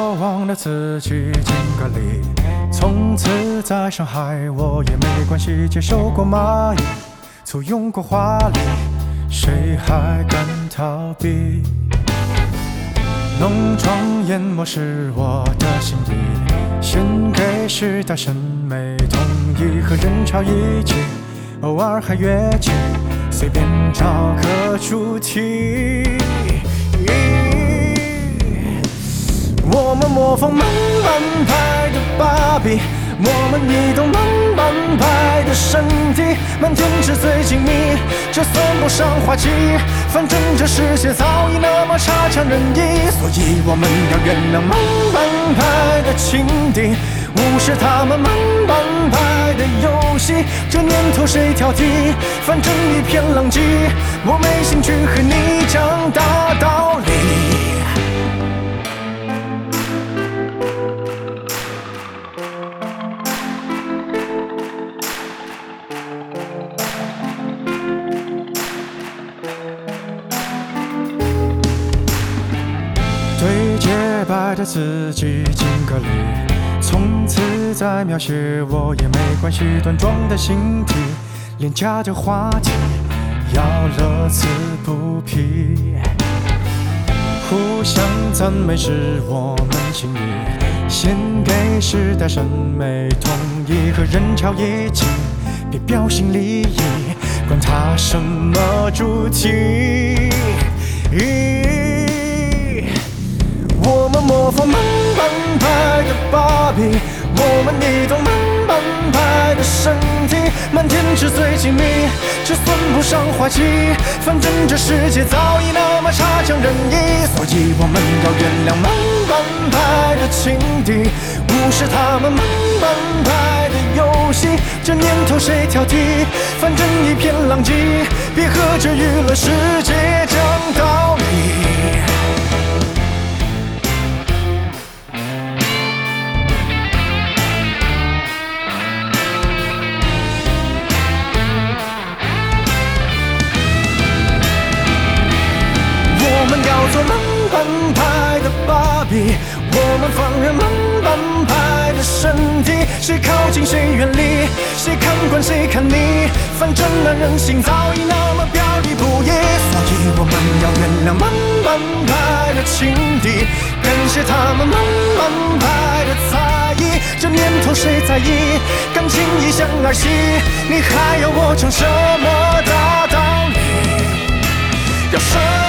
过往的自己敬个礼。从此在上海我也没关系，接受过蚂蚁，簇拥过华丽，谁还敢逃避？浓妆艳抹是我的心意，献给时代审美统一，和人潮一起，偶尔还越界，随便找个主题。我们模仿慢半拍的芭比，我们移动慢半拍的身体，满天纸醉金迷，这算不上滑稽。反正这世界早已那么差强人意，所以我们要原谅慢半拍的情敌，无视他们慢半拍的游戏。这年头谁挑剔？反正一片狼藉，我没兴趣和你讲大道理。对洁白的自己敬个礼，从此再描写我也没关系。端庄的形体，廉价的话题，要乐此不疲。互相赞美是我们心意，献给时代审美统一，和人潮一起，别标新立异，管他什么主题。我们模仿慢半拍的芭比，我们移动慢半拍的身体，满天纸醉金迷，这算不上滑稽。反正这世界早已那么差强人意，所以我们要原谅慢半拍的情敌，无视他们慢半拍的游戏。这年头谁挑剔？反正一片狼藉，别和这娱乐世界讲道理。我们要做慢半拍的芭比，我们放任慢半拍的身体，谁靠近谁远离，谁看惯谁看腻。反正男人心早已那么表里不一，所以我们要原谅慢半拍的情敌，感谢他们慢半拍的才艺。这年头谁在意？感情一向儿戏，你还要我讲什么大道理？要什